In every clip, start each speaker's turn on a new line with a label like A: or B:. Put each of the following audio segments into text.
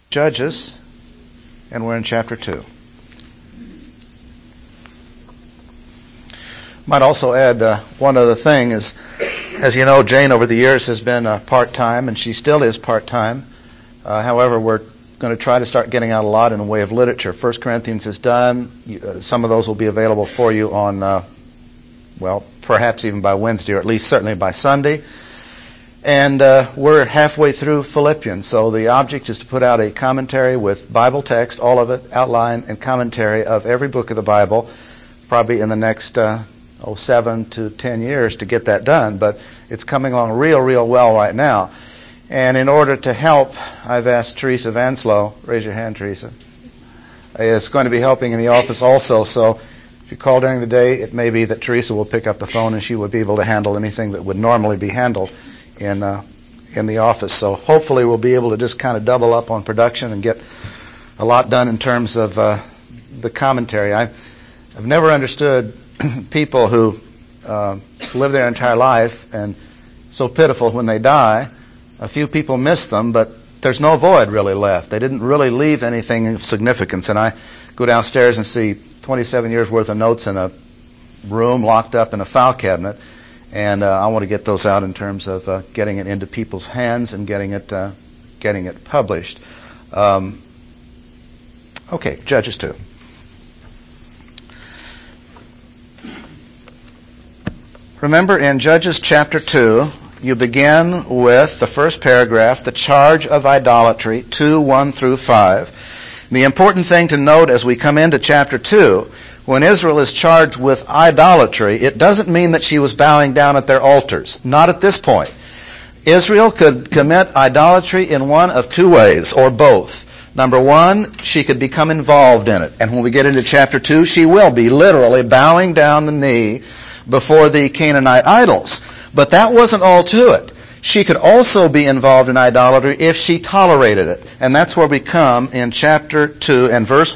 A: Judges, and we're in chapter 2. Might also add one other thing is, as you know, Jane over the years has been part-time, and she still is part-time. However, we're going to try to start getting out a lot in the way of literature. 1 Corinthians is done. Some of those will be available for you on, perhaps even by Wednesday, or at least certainly by Sunday. And we're halfway through Philippians, so the object is to put out a commentary with Bible text, all of it, outline and commentary of every book of the Bible, probably in the next 7 to 10 years to get that done, but it's coming along real well right now. And in order to help, I've asked Teresa Vanslow, raise your hand, Teresa, is going to be helping in the office also, so if you call during the day, it may be that Teresa will pick up the phone and she will be able to handle anything that would normally be handled in the office. So hopefully we'll be able to just kind of double up on production and get a lot done in terms of the commentary. I've never understood people who live their entire life and so pitiful when they die. A few people miss them, but there's no void really left. They didn't really leave anything of significance. And I go downstairs and see 27 years worth of notes in a room locked up in a file cabinet. And I want to get those out in terms of getting it into people's hands and getting it published. Okay, Judges 2. Remember, in Judges chapter 2, you begin with the first paragraph, the charge of idolatry, 2:1 through 5. The important thing to note as we come into chapter 2, when Israel is charged with idolatry, it doesn't mean that she was bowing down at their altars. Not at this point. Israel could commit idolatry in one of two ways, or both. Number one, she could become involved in it. And when we get into chapter 2, she will be literally bowing down the knee before the Canaanite idols. But that wasn't all to it. She could also be involved in idolatry if she tolerated it. And that's where we come in chapter 2 and verse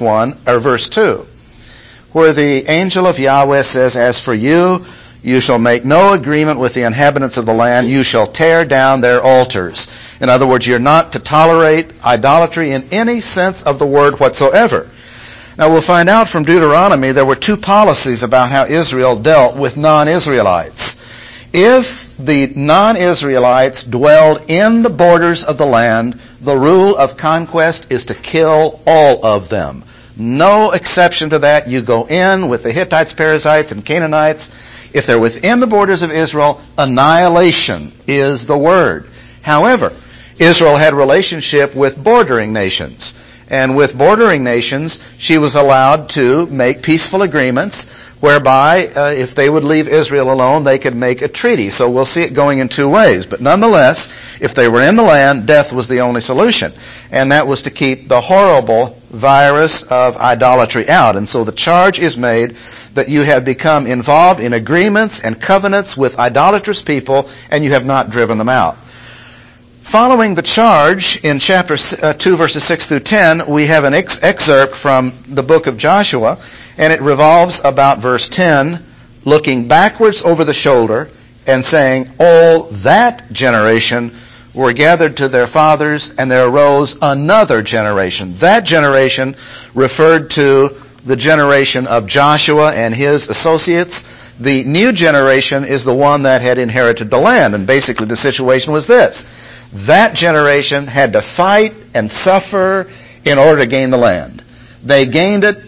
A: 2. Where the angel of Yahweh says, "As for you, you shall make no agreement with the inhabitants of the land. You shall tear down their altars." In other words, you're not to tolerate idolatry in any sense of the word whatsoever. Now we'll find out from Deuteronomy there were two policies about how Israel dealt with non-Israelites. If the non-Israelites dwelled in the borders of the land, the rule of conquest is to kill all of them. No exception to that. You go in with the Hittites, Perizzites, and Canaanites. If they're within the borders of Israel, annihilation is the word. However, Israel had relationship with bordering nations. And with bordering nations, she was allowed to make peaceful agreements whereby if they would leave Israel alone, they could make a treaty. So we'll see it going in two ways. But nonetheless, if they were in the land, death was the only solution. And that was to keep the horrible virus of idolatry out. And so the charge is made that you have become involved in agreements and covenants with idolatrous people, and you have not driven them out. Following the charge in chapter 2, verses 6 through 10, we have an excerpt from the book of Joshua, and it revolves about verse 10, looking backwards over the shoulder and saying, "All that generation were gathered to their fathers, and there arose another generation." That generation referred to the generation of Joshua and his associates. The new generation is the one that had inherited the land, and basically the situation was this. That generation had to fight and suffer in order to gain the land. They gained it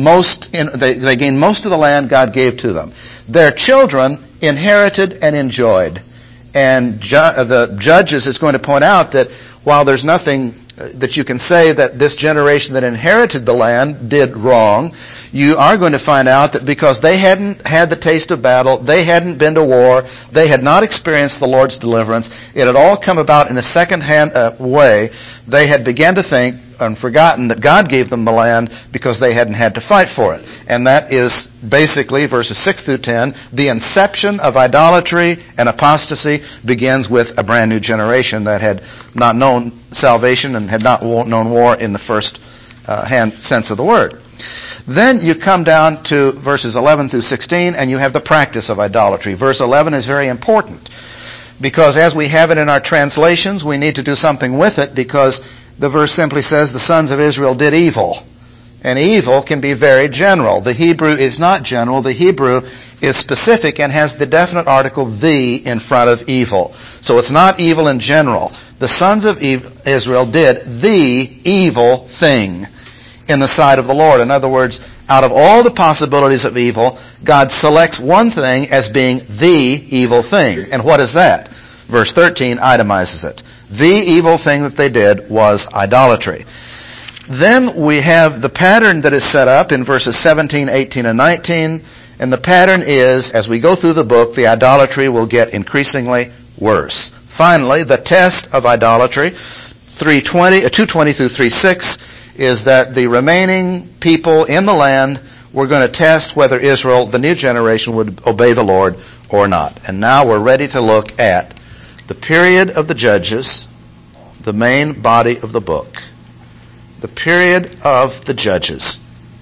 A: they gained most of the land God gave to them. Their children inherited and enjoyed. And the Judges is going to point out that while there's nothing that you can say that this generation that inherited the land did wrong, you are going to find out that because they hadn't had the taste of battle, they hadn't been to war, they had not experienced the Lord's deliverance, it had all come about in a second-hand way. They had begun to think and forgotten that God gave them the land because they hadn't had to fight for it. And that is basically, verses 6 through 10, the inception of idolatry and apostasy begins with a brand new generation that had not known salvation and had not known war in the first hand sense of the word. Then you come down to verses 11 through 16, and you have the practice of idolatry. Verse 11 is very important because as we have it in our translations, we need to do something with it because The verse simply says the sons of Israel did evil. And evil can be very general. The Hebrew is not general. The Hebrew is specific and has the definite article the in front of evil. So it's not evil in general. The sons of Israel did the evil thing in the sight of the Lord. In other words, out of all the possibilities of evil, God selects one thing as being the evil thing. And what is that? Verse 13 itemizes it. The evil thing that they did was idolatry. Then we have the pattern that is set up in verses 17, 18, and 19. And the pattern is, as we go through the book, the idolatry will get increasingly worse. Finally, the test of idolatry, 220 through 3:6, is that the remaining people in the land were going to test whether Israel, the new generation, would obey the Lord or not. And now we're ready to look at the period of the Judges, the main body of the book. The period of the Judges.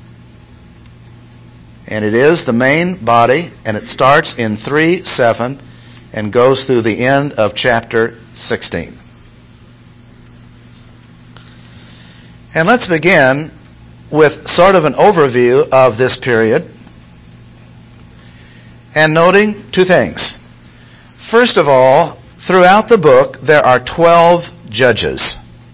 A: And it is the main body, and it starts in 3:7 and goes through the end of chapter 16. And let's begin with sort of an overview of this period and noting two things. First of all, throughout the book, there are 12 judges.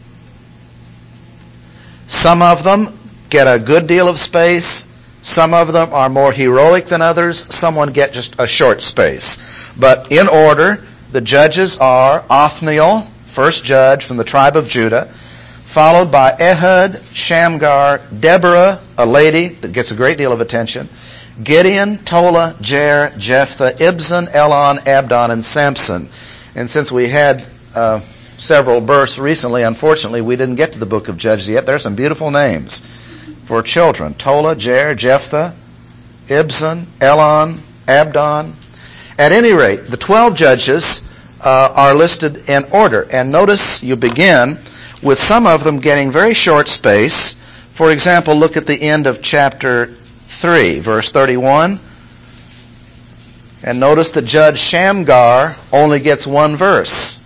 A: Some of them get a good deal of space. Some of them are more heroic than others. Some get just a short space. But in order, the judges are Othniel, first judge from the tribe of Judah, followed by Ehud, Shamgar, Deborah, a lady that gets a great deal of attention, Gideon, Tola, Jair, Jephthah, Ibzan, Elon, Abdon, and Samson. And since we had several births recently, unfortunately, we didn't get to the book of Judges yet. There are some beautiful names for children. Tola, Jair, Jephthah, Ibzan, Elon, Abdon. At any rate, the 12 judges are listed in order. And notice you begin with some of them getting very short space. For example, look at the end of chapter 3, verse 31. And notice that Judge Shamgar only gets one verse.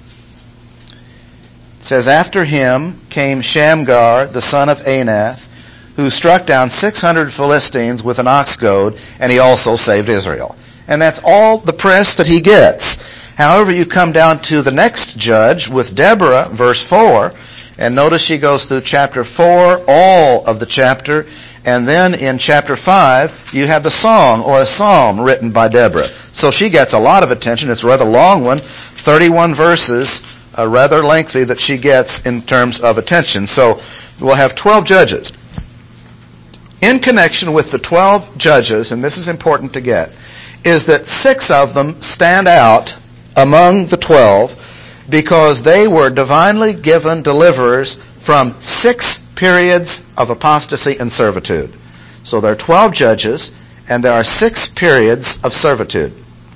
A: It says, after him came Shamgar, the son of Anath, who struck down 600 Philistines with an ox goad, and he also saved Israel. And that's all the press that he gets. However, you come down to the next judge with Deborah, verse 4, and notice she goes through chapter 4, all of the chapter, and then in chapter 5, you have the song or a psalm written by Deborah. So she gets a lot of attention. It's a rather long one, 31 verses, rather lengthy that she gets in terms of attention. So we'll have 12 judges. In connection with the 12 judges, and this is important to get, is that 6 of them stand out among the 12 because they were divinely given deliverers from 6 periods of apostasy and servitude. So there are 12 judges, and there are 6 periods of servitude.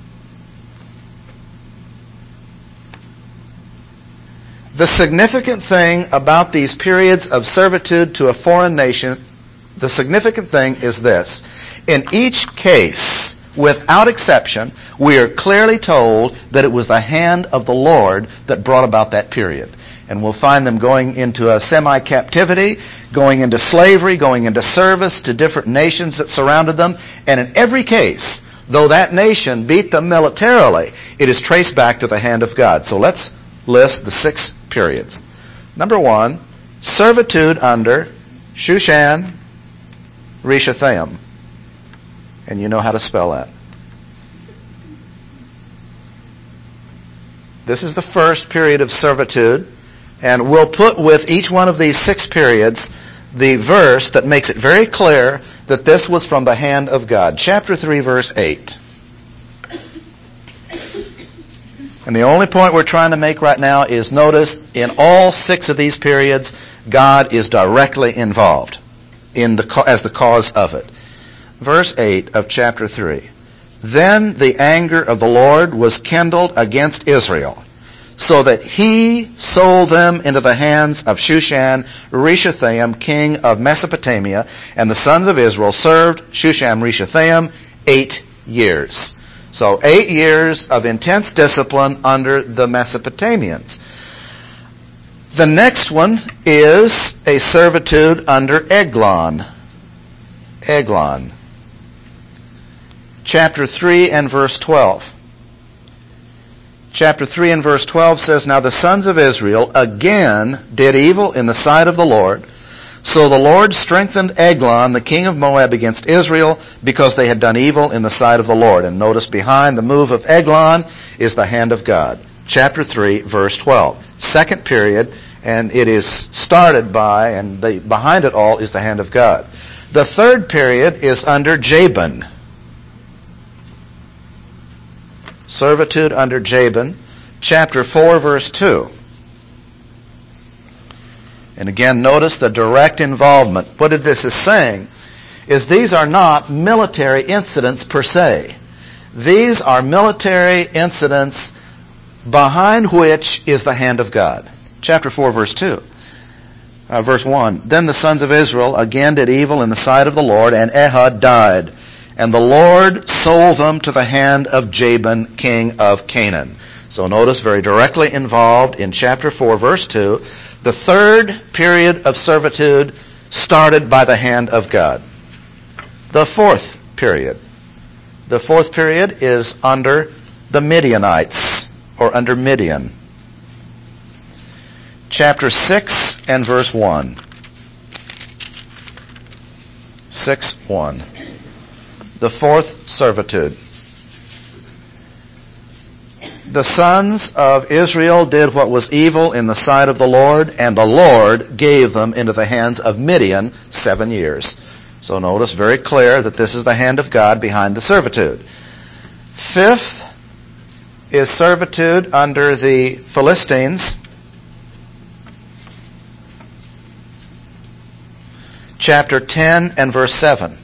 A: The significant thing about these periods of servitude to a foreign nation, the significant thing is this. In each case, without exception, we are clearly told that it was the hand of the Lord that brought about that period. And we'll find them going into a semi-captivity, going into slavery, going into service to different nations that surrounded them. And in every case, though that nation beat them militarily, it is traced back to the hand of God. So let's list the 6 periods. Number 1, servitude under Shushan Rishathaim. And you know how to spell that. This is the first period of servitude. And we'll put with each one of these 6 periods the verse that makes it very clear that this was from the hand of God. Chapter 3, verse 8. And the only point we're trying to make right now is notice in all 6 of these periods, God is directly involved as the cause of it. Verse 8 of chapter 3. Then the anger of the Lord was kindled against Israel, so that he sold them into the hands of Shushan Rishathaim, king of Mesopotamia, and the sons of Israel served Shushan Rishathaim 8 years. So 8 years of intense discipline under the Mesopotamians. The next one is a servitude under Eglon. Eglon. Chapter 3 and verse 12. Chapter 3 and verse 12 says, Now the sons of Israel again did evil in the sight of the Lord. So the Lord strengthened Eglon, the king of Moab, against Israel, because they had done evil in the sight of the Lord. And notice behind the move of Eglon is the hand of God. Chapter 3, verse 12. Second period, and it is started by, and behind it all is the hand of God. The third period is under Jabin. Servitude under Jabin, chapter 4, verse 2. And again, notice the direct involvement. What this is saying is these are not military incidents per se. These are military incidents behind which is the hand of God. Chapter 4, verse 2. Verse 1. Then the sons of Israel again did evil in the sight of the Lord, and Ehud died. And the Lord sold them to the hand of Jabin, king of Canaan. So notice, very directly involved in chapter 4, verse 2, the third period of servitude started by the hand of God. The fourth period. The fourth period is under the Midianites, or under Midian. Chapter 6 and verse 1. 6:1. The fourth servitude. The sons of Israel did what was evil in the sight of the Lord, and the Lord gave them into the hands of Midian 7 years. So notice very clear that this is the hand of God behind the servitude. Fifth is servitude under the Philistines. Chapter 10 and verse 7.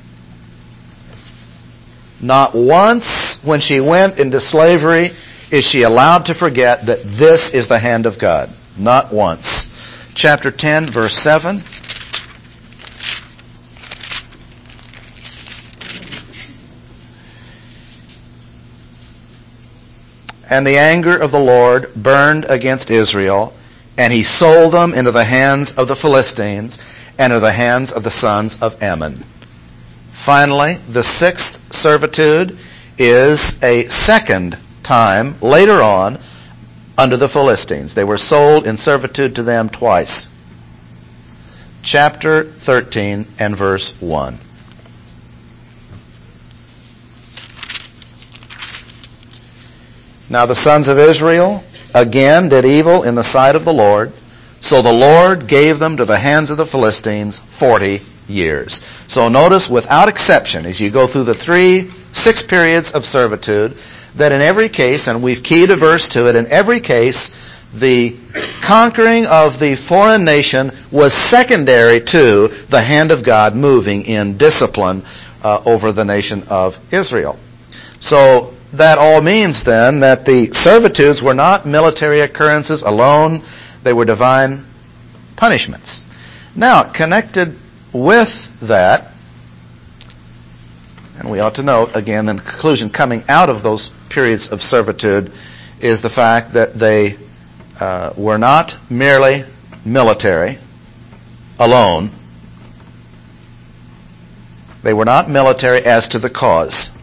A: Not once when she went into slavery is she allowed to forget that this is the hand of God. Not once. Chapter 10, verse 7. And the anger of the Lord burned against Israel, and he sold them into the hands of the Philistines and into the hands of the sons of Ammon. Finally, the sixth servitude is a second time later on under the Philistines. They were sold in servitude to them twice. Chapter 13 and verse 1. Now the sons of Israel again did evil in the sight of the Lord, so the Lord gave them to the hands of the Philistines 40 years. So notice, without exception, as you go through the 6 periods of servitude, that in every case, and we've keyed a verse to it, in every case, the conquering of the foreign nation was secondary to the hand of God moving in discipline over the nation of Israel. So that all means then that the servitudes were not military occurrences alone, they were divine punishments. Now, connected with that, and we ought to note, again, the conclusion coming out of those periods of servitude is the fact that they were not merely military alone. They were not military as to the cause.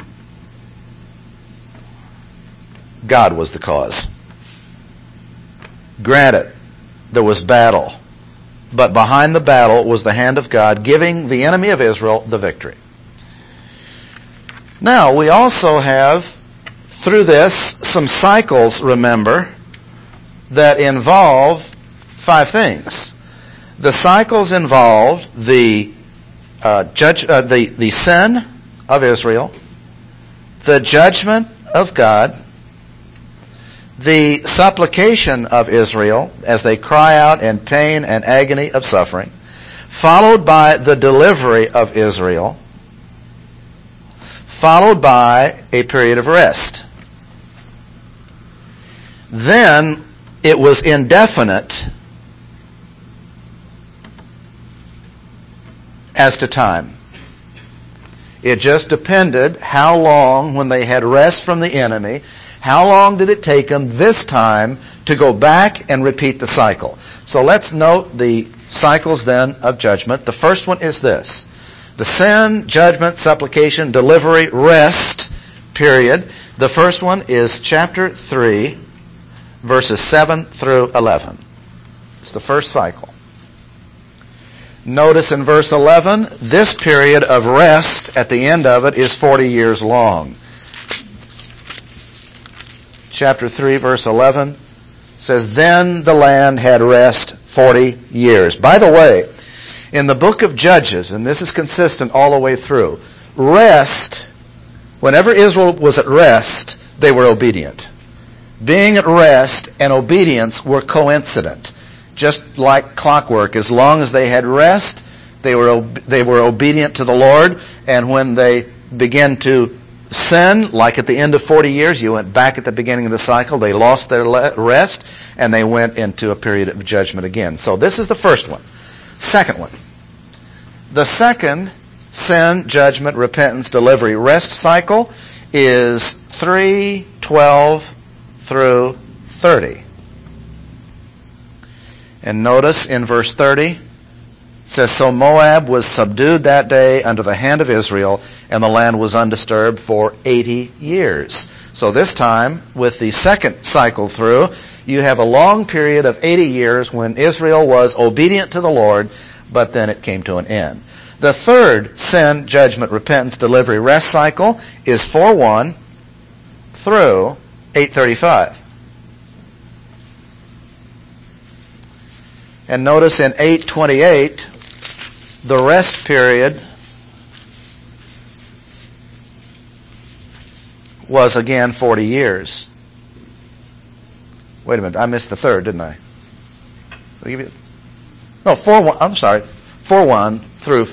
A: God was the cause. Granted, there was battle, but behind the battle was the hand of God giving the enemy of Israel the victory. Now, we also have, through this, some cycles, remember, that involve 5 things. The cycles involve the sin of Israel, the judgment of God, the supplication of Israel as they cry out in pain and agony of suffering, followed by the delivery of Israel, followed by a period of rest. Then it was indefinite as to time. It just depended how long, when they had rest from the enemy, How long did it take them this time to go back and repeat the cycle? So let's note the cycles then of judgment. The first one is this: the sin, judgment, supplication, delivery, rest period. The first one is chapter 3, verses 7 through 11. It's the first cycle. Notice in verse 11, this period of rest at the end of it is 40 years long. Chapter 3, verse 11 says, "Then the land had rest 40 years." By the way, in the book of Judges, and this is consistent all the way through, rest, whenever Israel was at rest, they were obedient. Being at rest and obedience were coincident. Just like clockwork, as long as they had rest, they were obedient to the Lord, and when they began to sin, like at the end of 40 years, you went back at the beginning of the cycle, they lost their rest, and they went into a period of judgment again. So this is the first one. Second one. The second sin, judgment, repentance, delivery, rest cycle is 3:12 through 30. And notice in verse 30, it says, "So Moab was subdued that day under the hand of Israel, and the land was undisturbed for 80 years. So this time, with the second cycle through, you have a long period of 80 years when Israel was obedient to the Lord, but then it came to an end. The third sin, judgment, repentance, delivery, rest cycle is 4:1 through 8:35. And notice in 8:28, the rest period was again 40 years. Wait a minute, I missed the third, didn't I? No, 4:1, I'm sorry, 4:1 through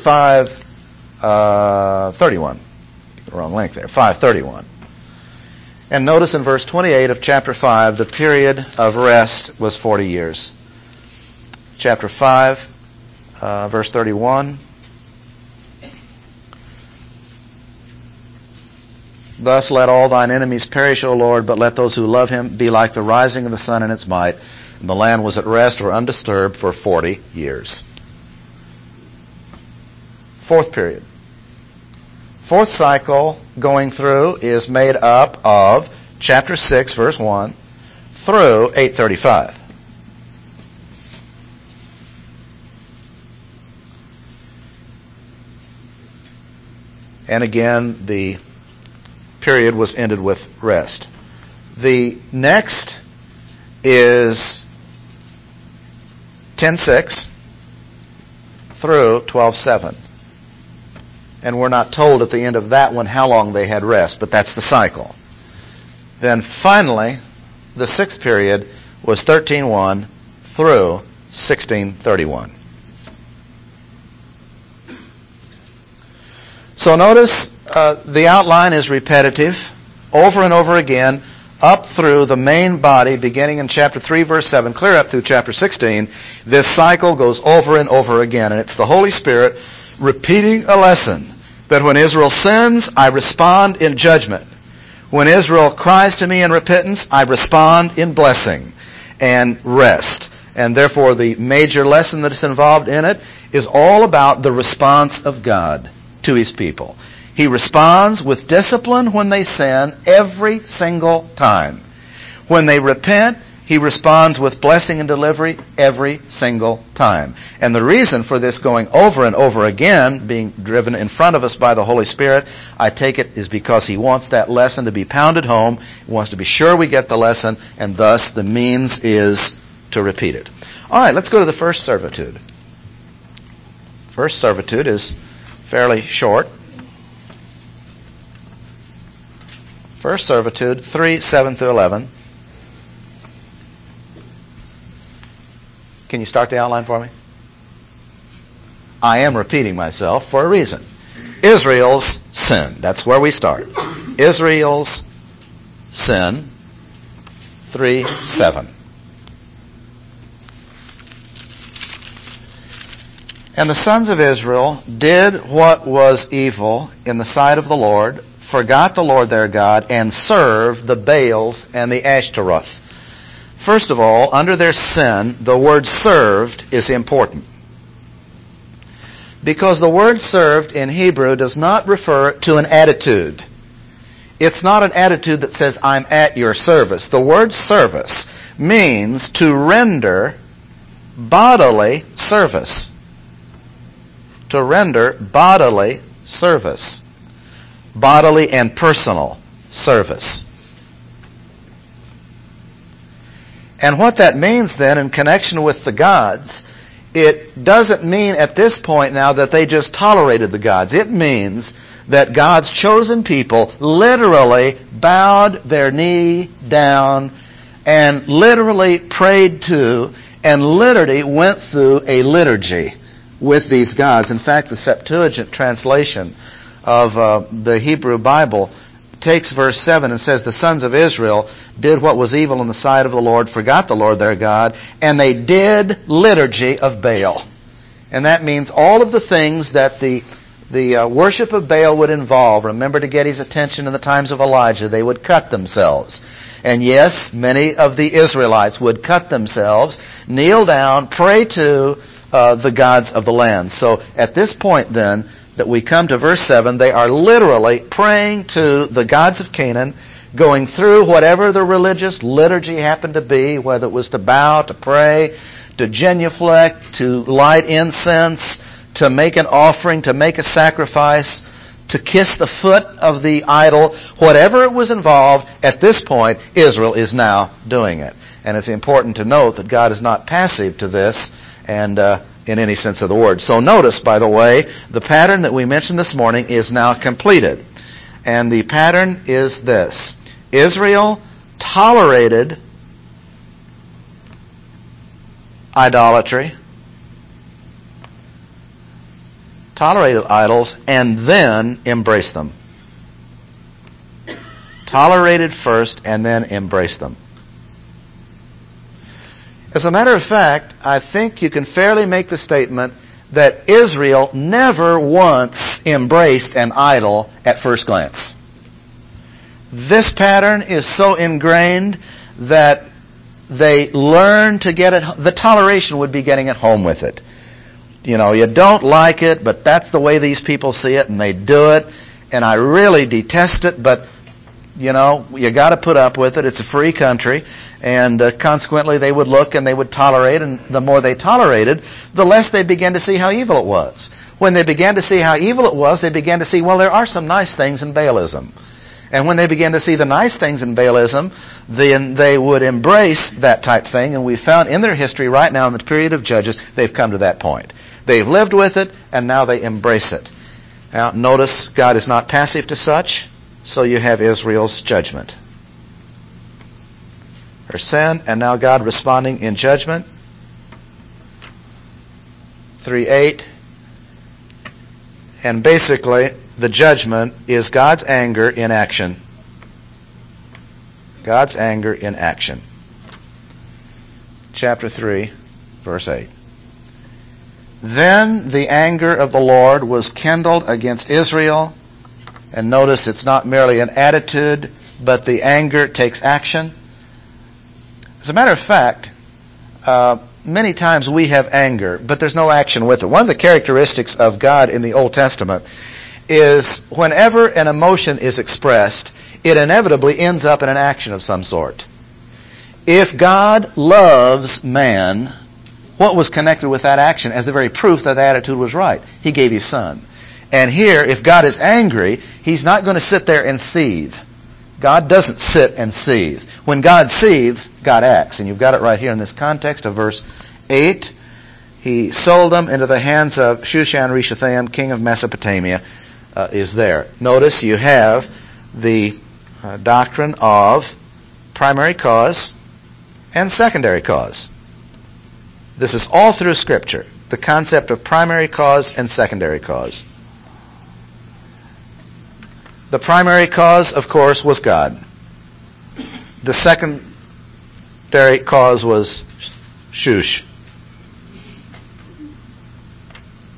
A: 5:31. The wrong length there, 5:31. And notice in verse 28 of chapter 5, the period of rest was 40 years. Chapter 5, verse 31. "Thus let all thine enemies perish, O Lord, but let those who love him be like the rising of the sun in its might. And the land was at rest or undisturbed for 40 years. Fourth period. Fourth cycle going through is made up of chapter 6, verse 1 through 8:35. And again, the period was ended with rest. The next is 10:6 through 12:7. And we're not told at the end of that one how long they had rest, but that's the cycle. Then finally, the sixth period was 13:1 through 16:31. So notice the outline is repetitive, over and over again, up through the main body, beginning in chapter 3, verse 7, clear up through chapter 16. This cycle goes over and over again, and it's the Holy Spirit repeating a lesson that when Israel sins, I respond in judgment. When Israel cries to me in repentance, I respond in blessing and rest. And therefore, the major lesson that is involved in it is all about the response of God to his people. He responds with discipline when they sin every single time. When they repent, he responds with blessing and delivery every single time. And the reason for this going over and over again, being driven in front of us by the Holy Spirit, I take it, is because he wants that lesson to be pounded home. He wants to be sure we get the lesson, and thus the means is to repeat it. All right, let's go to the first servitude. First servitude is fairly short. First servitude, 3:7 through 11. Can you start the outline for me? I am repeating myself for a reason. Israel's sin. That's where we start. Israel's sin, 3:7. And the sons of Israel did what was evil in the sight of the Lord, forgot the Lord their God, and served the Baals and the Ashtaroth. First of all, under their sin, the word served is important. Because the word served in Hebrew does not refer to an attitude. It's not an attitude that says, I'm at your service. The word service means to render bodily service. To render bodily service. Bodily and personal service. And what that means then in connection with the gods, it doesn't mean at this point now that they just tolerated the gods. It means that God's chosen people literally bowed their knee down and literally prayed to and literally went through a liturgy with these gods. In fact, the Septuagint translation of the Hebrew Bible takes verse 7 and says, the sons of Israel did what was evil in the sight of the Lord, forgot the Lord their God, and they did liturgy of Baal. And that means all of the things that the worship of Baal would involve. Remember, to get his attention in the times of Elijah, they would cut themselves. And yes, many of the Israelites would cut themselves, kneel down, pray to the gods of the land. So at this point then, that we come to verse 7, they are literally praying to the gods of Canaan, going through whatever the religious liturgy happened to be, whether it was to bow, to pray, to genuflect, to light incense, to make an offering, to make a sacrifice, to kiss the foot of the idol. Whatever it was involved, at this point, Israel is now doing it. And it's important to note that God is not passive to this, and in any sense of the word. So notice, by the way, the pattern that we mentioned this morning is now completed. And the pattern is this. Israel tolerated idolatry, tolerated idols, and then embraced them. Tolerated first and then embraced them. As a matter of fact, I think you can fairly make the statement that Israel never once embraced an idol at first glance. This pattern is so ingrained that they learn to get it. The toleration would be getting at home with it. You know, you don't like it, but that's the way these people see it, and they do it. And I really detest it, but you know, you got to put up with it. It's a free country, and consequently, they would look and they would tolerate. And the more they tolerated, the less they began to see how evil it was. When they began to see how evil it was, they began to see, well, there are some nice things in Baalism. And when they began to see the nice things in Baalism, then they would embrace that type thing. And we found in their history right now in the period of Judges, they've come to that point. They've lived with it, and now they embrace it. Now, notice God is not passive to such, so you have Israel's judgment. Her sin, and now God responding in judgment. 3:8. And basically, the judgment is God's anger in action. God's anger in action. Chapter 3, verse 8. Then the anger of the Lord was kindled against Israel. And notice it's not merely an attitude, but the anger takes action. As a matter of fact, many times we have anger, but there's no action with it. One of the characteristics of God in the Old Testament is whenever an emotion is expressed, it inevitably ends up in an action of some sort. If God loves man, what was connected with that action as the very proof that the attitude was right? He gave His Son. And here, if God is angry, He's not going to sit there and seethe. God doesn't sit and seethe. When God seethes, God acts. And you've got it right here in this context of verse 8. He sold them into the hands of Shushan-Rishathaim, king of Mesopotamia, is there. Notice you have the doctrine of primary cause and secondary cause. This is all through Scripture. The concept of primary cause and secondary cause. The primary cause, of course, was God. The secondary cause was Shush.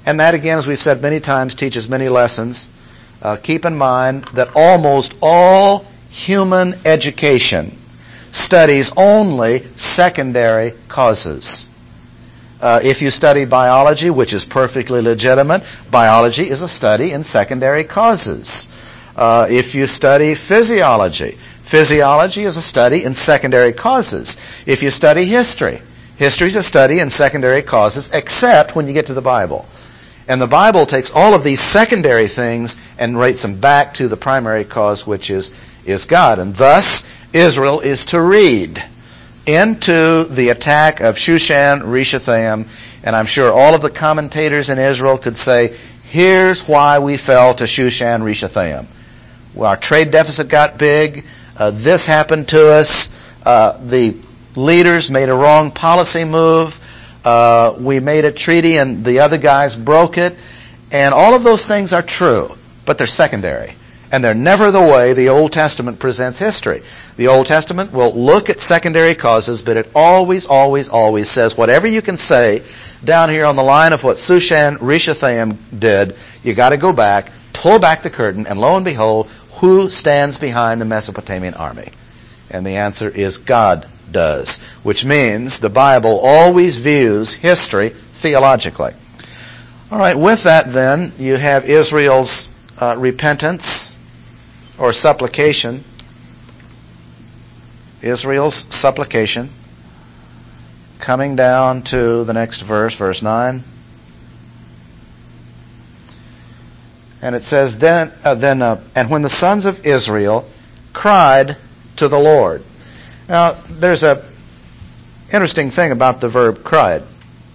A: And that, again, as we've said many times, teaches many lessons. Keep in mind that almost all human education studies only secondary causes. If you study biology, which is perfectly legitimate, biology is a study in secondary causes. If you study physiology, physiology is a study in secondary causes. If you study history, history is a study in secondary causes, except when you get to the Bible. And the Bible takes all of these secondary things and rates them back to the primary cause, which is God. And thus, Israel is to read into the attack of Shushan-Rishathaim, and I'm sure all of the commentators in Israel could say, here's why we fell to Shushan-Rishathaim. Well, our trade deficit got big. This happened to us. The leaders made a wrong policy move. We made a treaty and the other guys broke it. And all of those things are true, but they're secondary. And they're never the way the Old Testament presents history. The Old Testament will look at secondary causes, but it always, always, always says whatever you can say down here on the line of what Shushan-Rishathaim did, you got to go back, pull back the curtain, and lo and behold, who stands behind the Mesopotamian army? And the answer is God does, which means the Bible always views history theologically. All right, with that then, you have Israel's repentance or supplication. Israel's supplication. Coming down to the next verse, verse 9. And it says, and when the sons of Israel cried to the Lord. Now, there's a interesting thing about the verb cried.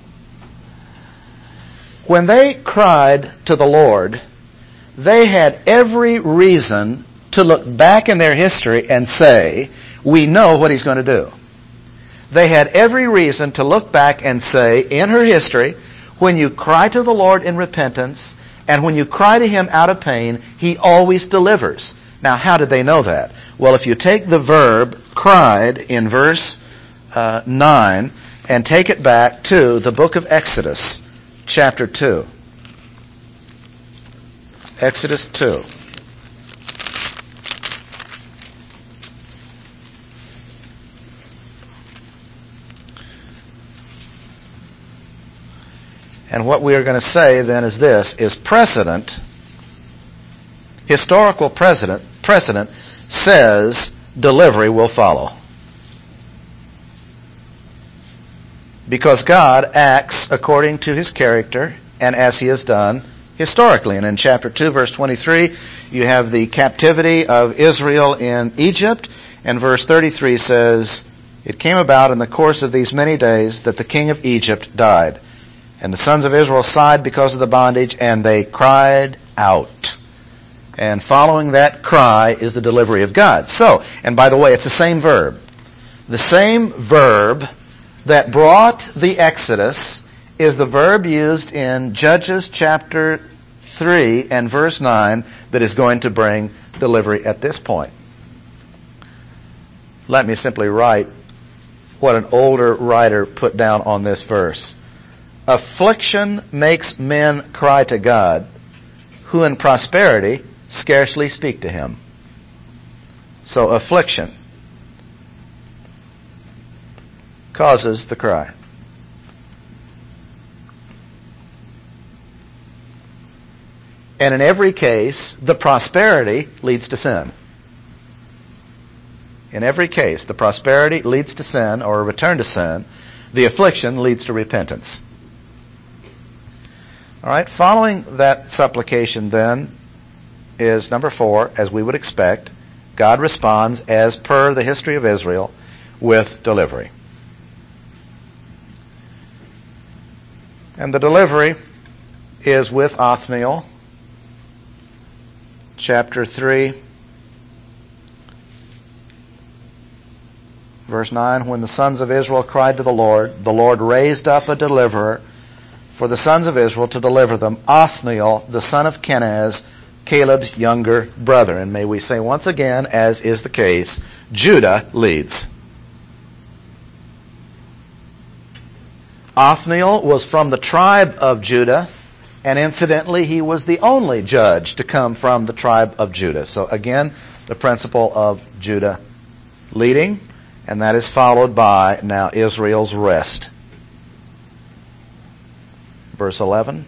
A: When they cried to the Lord, they had every reason to look back in their history and say, we know what he's going to do. They had every reason to look back and say, in her history, when you cry to the Lord in repentance, and when you cry to him out of pain, he always delivers. Now, how did they know that? Well, if you take the verb cried in verse 9 and take it back to the book of Exodus, chapter 2. Exodus 2. And what we are going to say then is this, is precedent, historical precedent says delivery will follow. Because God acts according to his character and as he has done historically. And in chapter 2, verse 23, you have the captivity of Israel in Egypt. And verse 33 says, it came about in the course of these many days that the king of Egypt died. And the sons of Israel sighed because of the bondage, and they cried out. And following that cry is the delivery of God. So, and by the way, it's the same verb. The same verb that brought the Exodus is the verb used in Judges chapter 3 and verse 9 that is going to bring delivery at this point. Let me simply write what an older writer put down on this verse. Affliction makes men cry to God, who in prosperity scarcely speak to him. So affliction causes the cry. And in every case, the prosperity leads to sin. In every case, the prosperity leads to sin or a return to sin. The affliction leads to repentance. All right, following that supplication then is number 4, as we would expect, God responds as per the history of Israel with delivery. And the delivery is with Othniel, chapter 3, verse 9, when the sons of Israel cried to the Lord raised up a deliverer for the sons of Israel to deliver them, Othniel, the son of Kenaz, Caleb's younger brother. And may we say once again, as is the case, Judah leads. Othniel was from the tribe of Judah, And incidentally, he was the only judge to come from the tribe of Judah. So again, the principle of Judah leading, and that is followed by now Israel's rest. Verse 11.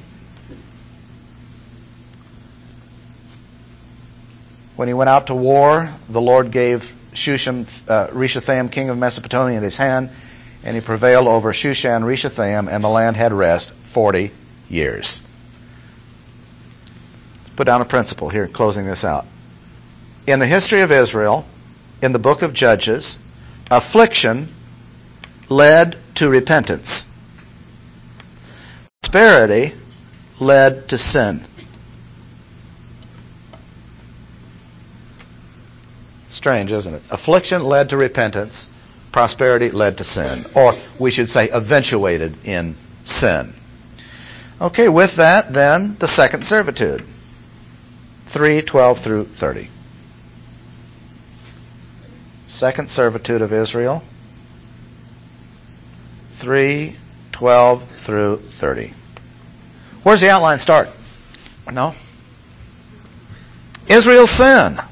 A: When he went out to war, the Lord gave Shushan, Rishathaim, king of Mesopotamia, in his hand, and he prevailed over Shushan Rishathaim, and the land had rest 40 years. Let's put down a principle here, closing this out. In the history of Israel, in the book of Judges, affliction led to repentance. Prosperity led to sin. Strange, isn't it? Affliction led to repentance. Prosperity led to sin. Or we should say eventuated in sin. Okay, with that, then, the second servitude. 3:12 through 30. Second servitude of Israel. 3:12 through 30. Where's the outline start? No? Israel's sin.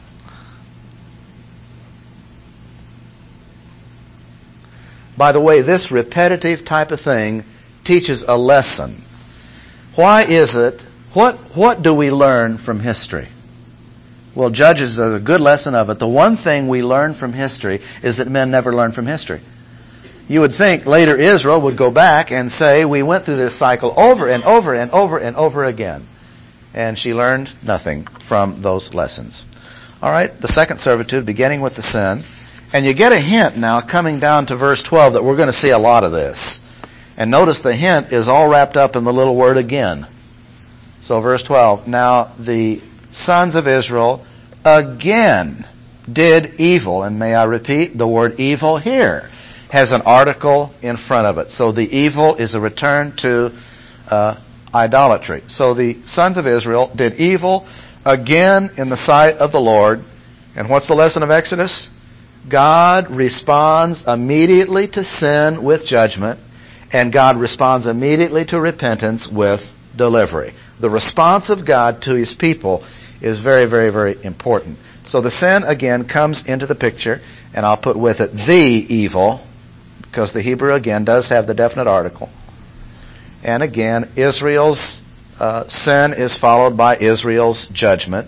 A: By the way, this repetitive type of thing teaches a lesson. Why is it? What do we learn from history? Well, Judges is a good lesson of it. The one thing we learn from history is that men never learn from history. You would think later Israel would go back and say, we went through this cycle over and over and over and over again. And she learned nothing from those lessons. All right, the second servitude, beginning with the sin. And you get a hint now coming down to verse 12 that we're going to see a lot of this. And notice the hint is all wrapped up in the little word again. So verse 12, now the sons of Israel again did evil. And may I repeat, the word evil here has an article in front of it. So the evil is a return to idolatry. So the sons of Israel did evil again in the sight of the Lord. And what's the lesson of Exodus? God responds immediately to sin with judgment, and God responds immediately to repentance with delivery. The response of God to His people is very, very, very important. So the sin, again, comes into the picture, and I'll put with it the evil, because the Hebrew, again, does have the definite article. And again, Israel's sin is followed by Israel's judgment.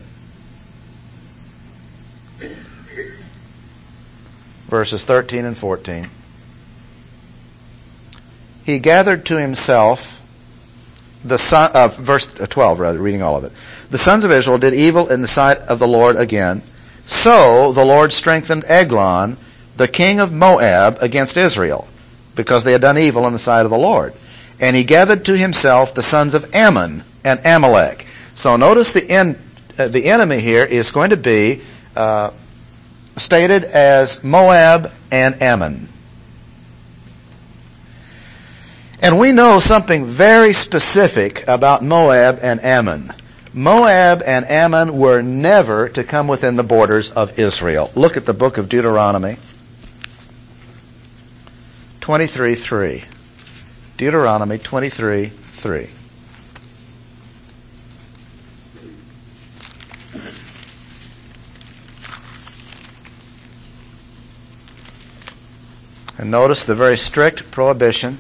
A: Verses 13 and 14. He gathered to himself the son, verse 12 rather, reading all of it. The sons of Israel did evil in the sight of the Lord again. So the Lord strengthened Eglon, the king of Moab, against Israel, because they had done evil in the sight of the Lord. And he gathered to himself the sons of Ammon and Amalek. So notice the enemy here is going to be stated as Moab and Ammon. And we know something very specific about Moab and Ammon. Moab and Ammon were never to come within the borders of Israel. Look at the book of Deuteronomy 23:3. Deuteronomy 23:3. And notice the very strict prohibition.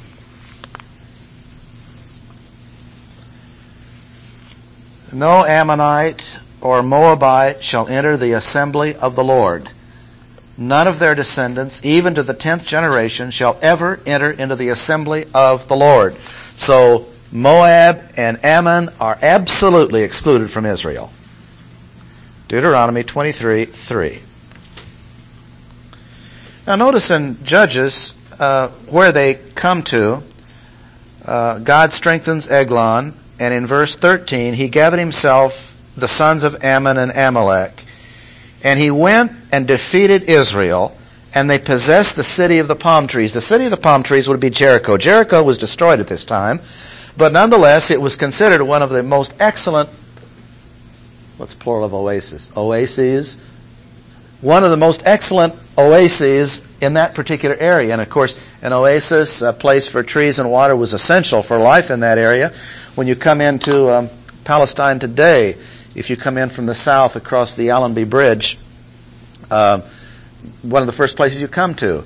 A: No Ammonite or Moabite shall enter the assembly of the Lord. None of their descendants, even to the 10th generation, shall ever enter into the assembly of the Lord. So Moab and Ammon are absolutely excluded from Israel. Deuteronomy 23:3. Now notice in Judges where they come to, God strengthens Eglon, and in verse 13, he gathered himself the sons of Ammon and Amalek, and he went and defeated Israel, and they possessed the city of the palm trees. The city of the palm trees would be Jericho. Jericho was destroyed at this time, but nonetheless it was considered one of the most excellent, what's plural of oasis? Oases? One of the most excellent oases in that particular area. And of course, an oasis, a place for trees and water, was essential for life in that area. When you come into Palestine today, if you come in from the south across the Allenby Bridge, one of the first places you come to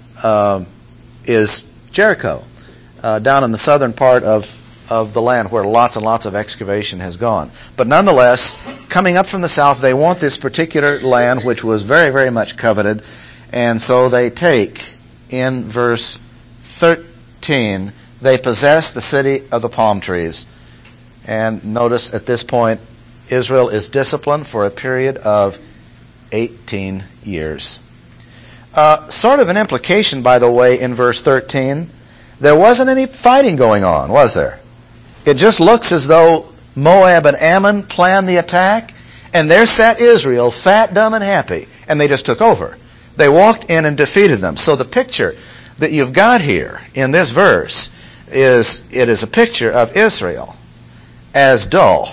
A: is Jericho, down in the southern part of the land where lots and lots of excavation has gone. But nonetheless, coming up from the south, they want this particular land, which was very, very much coveted, and so they take, in verse 13, they possess the city of the palm trees. And notice at this point, Israel is disciplined for a period of 18 years. Sort of an implication, by the way, in verse 13, there wasn't any fighting going on, was there? It just looks as though Moab and Ammon planned the attack, and there sat Israel, fat, dumb, and happy, and they just took over. They walked in and defeated them. So the picture that you've got here in this verse is a picture of Israel as dull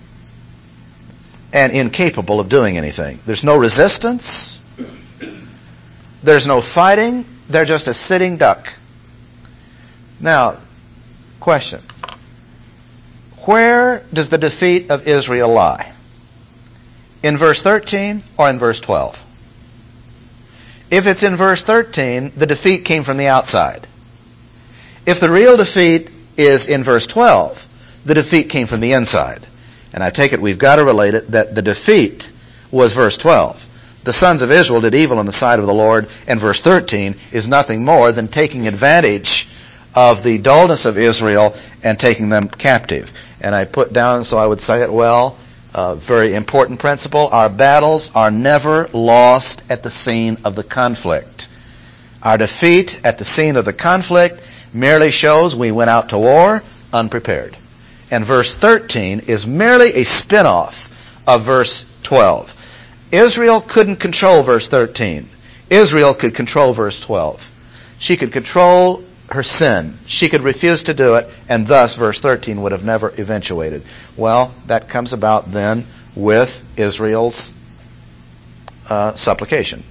A: and incapable of doing anything. There's no resistance. There's no fighting. They're just a sitting duck. Now, question. Where does the defeat of Israel lie? In verse 13 or in verse 12? If it's in verse 13, the defeat came from the outside. If the real defeat is in verse 12, the defeat came from the inside. And I take it we've got to relate it that the defeat was verse 12. The sons of Israel did evil in the sight of the Lord, and verse 13 is nothing more than taking advantage of the dullness of Israel and taking them captive. And I put down, so I would say it well, a very important principle: our battles are never lost at the scene of the conflict. Our defeat at the scene of the conflict merely shows we went out to war unprepared. And verse 13 is merely a spin-off of verse 12. Israel couldn't control verse 13. Israel could control verse 12. She could control her sin. She could refuse to do it, and thus verse 13 would have never eventuated. Well, that comes about then with Israel's supplication.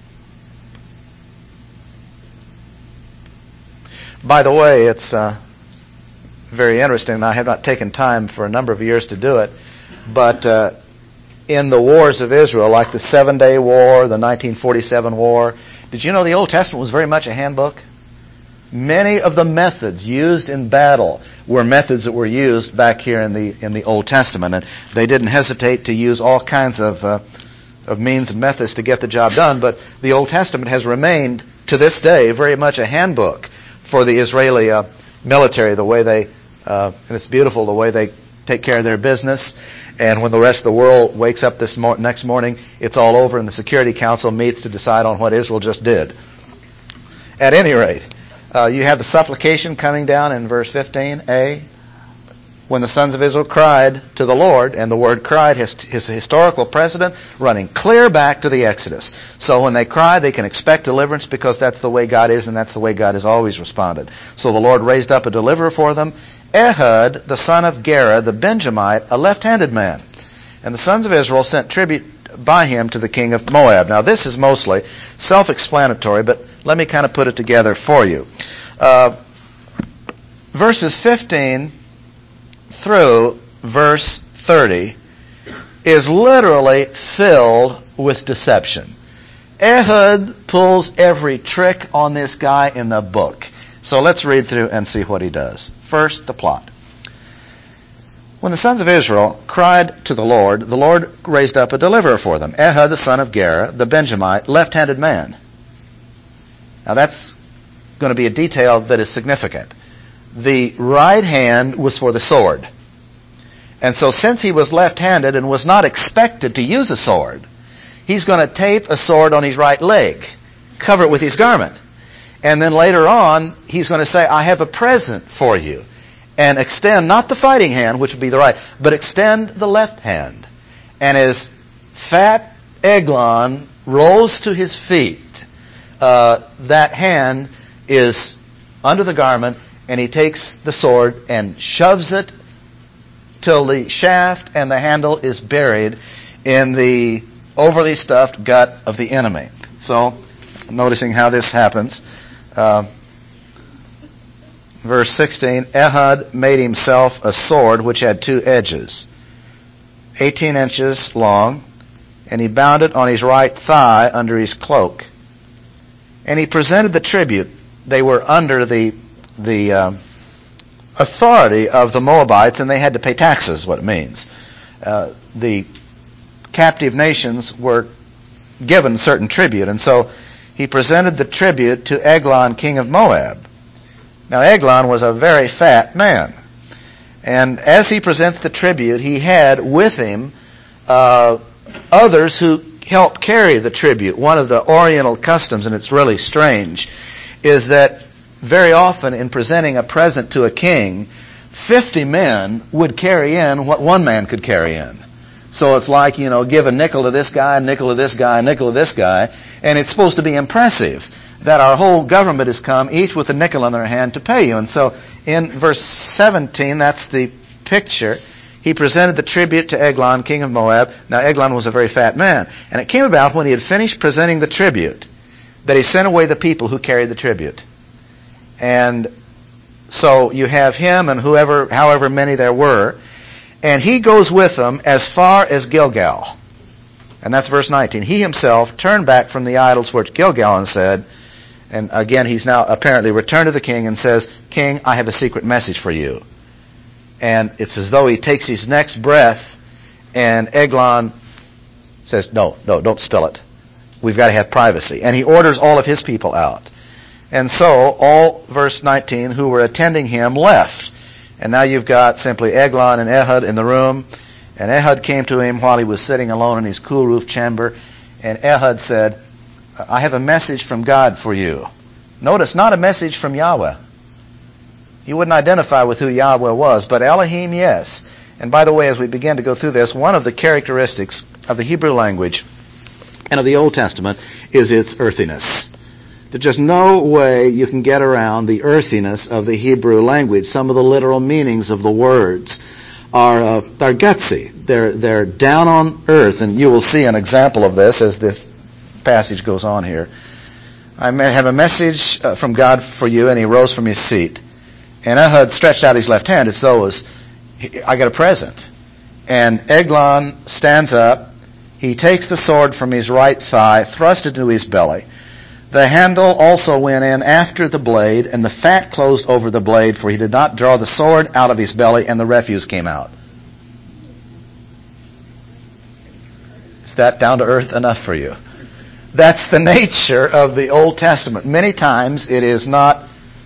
A: By the way, it's very interesting, and I have not taken time for a number of years to do it, but in the wars of Israel, like the 7-Day War, the 1947 War, did you know the Old Testament was very much a handbook? Many of the methods used in battle were methods that were used back here in the Old Testament, and they didn't hesitate to use all kinds of means and methods to get the job done. But the Old Testament has remained to this day very much a handbook for the Israeli military. The way they and it's beautiful the way they take care of their business. And when the rest of the world wakes up this next morning, it's all over, and the Security Council meets to decide on what Israel just did. At any rate, you have the supplication coming down in verse 15a. When the sons of Israel cried to the Lord, and the word cried has a historical precedent running clear back to the Exodus. So when they cry, they can expect deliverance because that's the way God is, and that's the way God has always responded. So the Lord raised up a deliverer for them, Ehud, the son of Gera, the Benjamite, a left-handed man. And the sons of Israel sent tribute by him to the king of Moab. Now this is mostly self-explanatory, but let me kind of put it together for you. Verses 15 through verse 30 is literally filled with deception. Ehud pulls every trick on this guy in the book. So let's read through and see what he does. First, the plot. When the sons of Israel cried to the Lord raised up a deliverer for them, Ehud the son of Gera, the Benjamite, left-handed man. Now that's going to be a detail that is significant. The right hand was for the sword. And so since he was left-handed and was not expected to use a sword, he's going to tape a sword on his right leg, cover it with his garment. And then later on, he's going to say, I have a present for you. And extend not the fighting hand, which would be the right, but extend the left hand. And as fat Eglon rolls to his feet, that hand is under the garment, and he takes the sword and shoves it till the shaft and the handle is buried in the overly stuffed gut of the enemy. So, noticing how this happens, verse 16, Ehud made himself a sword which had 2 edges, 18 inches long, and he bound it on his right thigh under his cloak. And he presented the tribute. They were under the authority of the Moabites, and they had to pay taxes, what it means. The captive nations were given certain tribute, and so he presented the tribute to Eglon, king of Moab. Now, Eglon was a very fat man, and as he presents the tribute, he had with him others who helped carry the tribute. One of the Oriental customs, and it's really strange, is that very often in presenting a present to a king, 50 men would carry in what one man could carry in. So it's like, give a nickel to this guy, a nickel to this guy, a nickel to this guy, and it's supposed to be impressive that our whole government has come, each with a nickel in their hand to pay you. And so in verse 17, that's the picture. He presented the tribute to Eglon, king of Moab. Now, Eglon was a very fat man. And it came about when he had finished presenting the tribute that he sent away the people who carried the tribute. And so you have him and however many there were. And he goes with them as far as Gilgal. And that's verse 19. He himself turned back from the idols which Gilgal and said, and again he's now apparently returned to the king and says, King, I have a secret message for you. And it's as though he takes his next breath, and Eglon says, no, don't spill it. We've got to have privacy. And he orders all of his people out. And so all, verse 19, who were attending him left. And now you've got simply Eglon and Ehud in the room. And Ehud came to him while he was sitting alone in his cool roof chamber. And Ehud said, I have a message from God for you. Notice, not a message from Yahweh. He wouldn't identify with who Yahweh was, but Elohim, yes. And by the way, as we begin to go through this, one of the characteristics of the Hebrew language and of the Old Testament is its earthiness. There's just no way you can get around the earthiness of the Hebrew language. Some of the literal meanings of the words are gutsy. They're down on earth, and you will see an example of this as this passage goes on here. I have a message from God for you, and he rose from his seat. And Ehud stretched out his left hand as though I got a present. And Eglon stands up. He takes the sword from his right thigh, thrust it into his belly. The handle also went in after the blade, and the fat closed over the blade, for he did not draw the sword out of his belly, and the refuse came out. Is that down to earth enough for you? That's the nature of the Old Testament. Many times it is not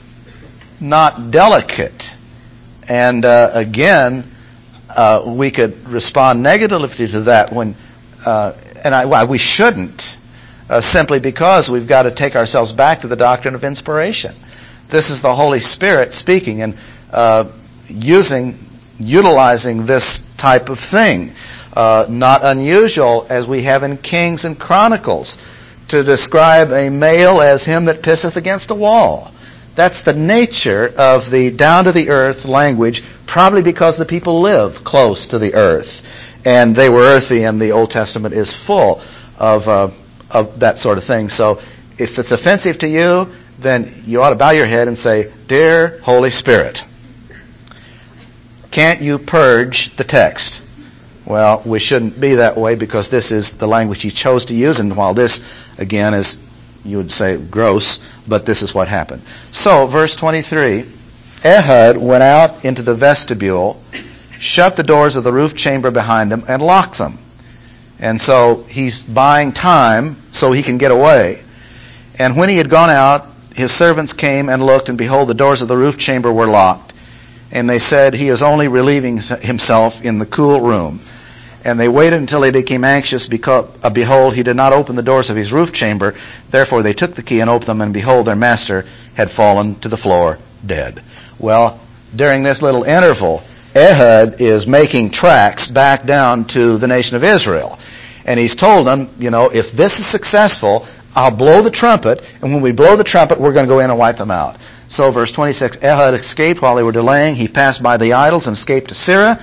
A: delicate. And again, we could respond negatively to that we shouldn't, simply because we've got to take ourselves back to the doctrine of inspiration. This is the Holy Spirit speaking and utilizing this type of thing. Not unusual, as we have in Kings and Chronicles, to describe a male as him that pisseth against a wall. That's the nature of the down-to-the-earth language, probably because the people live close to the earth. And they were earthy, and the Old Testament is full of that sort of thing. So if it's offensive to you, then you ought to bow your head and say, Dear Holy Spirit, can't you purge the text? Well, we shouldn't be that way, because this is the language he chose to use, and while this, again, is, you would say, gross, but this is what happened. So, verse 23, Ehud went out into the vestibule, shut the doors of the roof chamber behind him, and locked them. And so he's buying time so he can get away. And when he had gone out, his servants came and looked, and behold, the doors of the roof chamber were locked. And they said, he is only relieving himself in the cool room. And they waited until he became anxious, because, behold, he did not open the doors of his roof chamber. Therefore they took the key and opened them, and behold, their master had fallen to the floor dead. Well, during this little interval, Ehud is making tracks back down to the nation of Israel. And he's told them, if this is successful, I'll blow the trumpet, and when we blow the trumpet, we're going to go in and wipe them out. So verse 26, Ehud escaped while they were delaying. He passed by the idols and escaped to Seirah.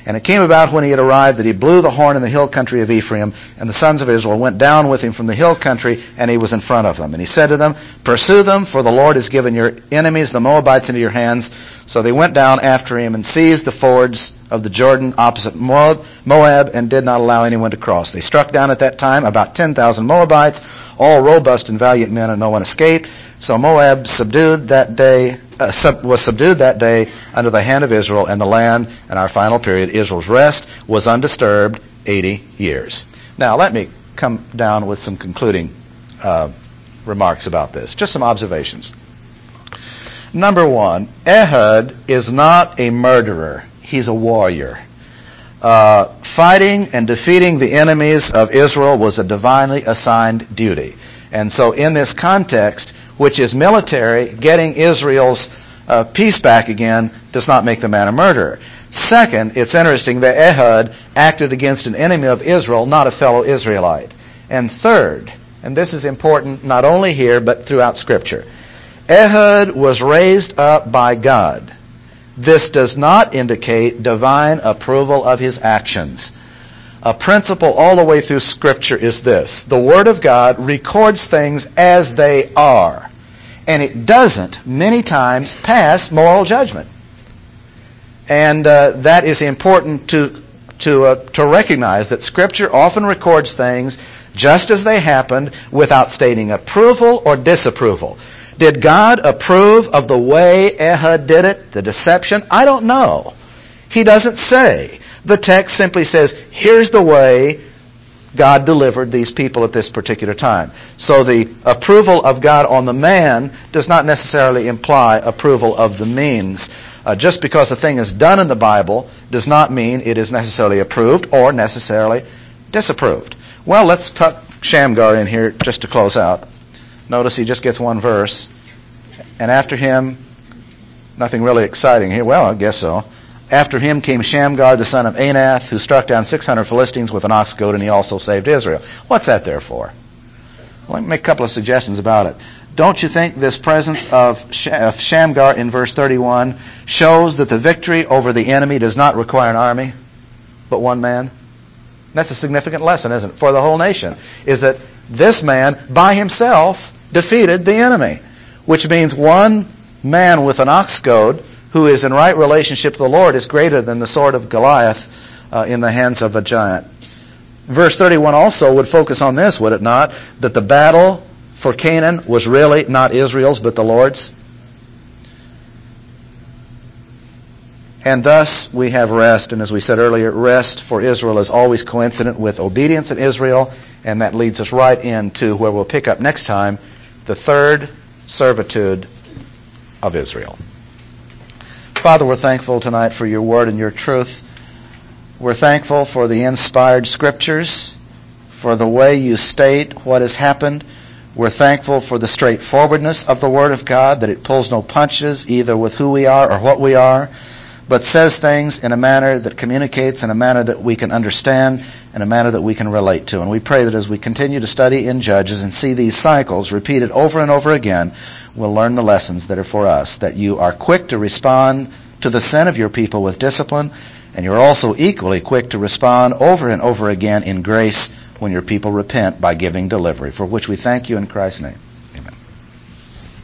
A: And it came about when he had arrived that he blew the horn in the hill country of Ephraim, and the sons of Israel went down with him from the hill country, and he was in front of them. And he said to them, pursue them, for the Lord has given your enemies, the Moabites, into your hands. So they went down after him and seized the fords of the Jordan opposite Moab, and did not allow anyone to cross. They struck down at that time about 10,000 Moabites, all robust and valiant men, and no one escaped. So Moab was subdued that day under the hand of Israel, and the land, in our final period, Israel's rest, was undisturbed 80 years. Now let me come down with some concluding remarks about this. Just some observations. Number one, Ehud is not a murderer. He's a warrior. Fighting and defeating the enemies of Israel was a divinely assigned duty. And so in this context, which is military, getting Israel's peace back again does not make the man a murderer. Second, it's interesting that Ehud acted against an enemy of Israel, not a fellow Israelite. And third, and this is important not only here but throughout Scripture, Ehud was raised up by God. This does not indicate divine approval of his actions. A principle all the way through Scripture is this: the Word of God records things as they are, and it doesn't many times pass moral judgment. And that is important to recognize, that Scripture often records things just as they happened without stating approval or disapproval. Did God approve of the way Ehud did it, the deception? I don't know. He doesn't say. The text simply says, here's the way God delivered these people at this particular time. So the approval of God on the man does not necessarily imply approval of the means. Just because a thing is done in the Bible does not mean it is necessarily approved or necessarily disapproved. Well, let's tuck Shamgar in here just to close out. Notice he just gets one verse. And after him, nothing really exciting here. Well, I guess so. After him came Shamgar, the son of Anath, who struck down 600 Philistines with an ox goad, and he also saved Israel. What's that there for? Well, let me make a couple of suggestions about it. Don't you think this presence of Shamgar in verse 31 shows that the victory over the enemy does not require an army, but one man? That's a significant lesson, isn't it, for the whole nation, is that this man by himself defeated the enemy, which means one man with an ox goad who is in right relationship to the Lord is greater than the sword of Goliath in the hands of a giant. Verse 31 also would focus on this, would it not? That the battle for Canaan was really not Israel's, but the Lord's. And thus we have rest, and as we said earlier, rest for Israel is always coincident with obedience in Israel, and that leads us right into where we'll pick up next time, the third servitude of Israel. Father, we're thankful tonight for your word and your truth. We're thankful for the inspired Scriptures, for the way you state what has happened. We're thankful for the straightforwardness of the Word of God, that it pulls no punches either with who we are or what we are, but says things in a manner that communicates in a manner that we can understand, in a manner that we can relate to. And we pray that as we continue to study in Judges and see these cycles repeated over and over again, we'll learn the lessons that are for us, that you are quick to respond to the sin of your people with discipline, and you're also equally quick to respond over and over again in grace when your people repent by giving delivery, for which we thank you in Christ's name.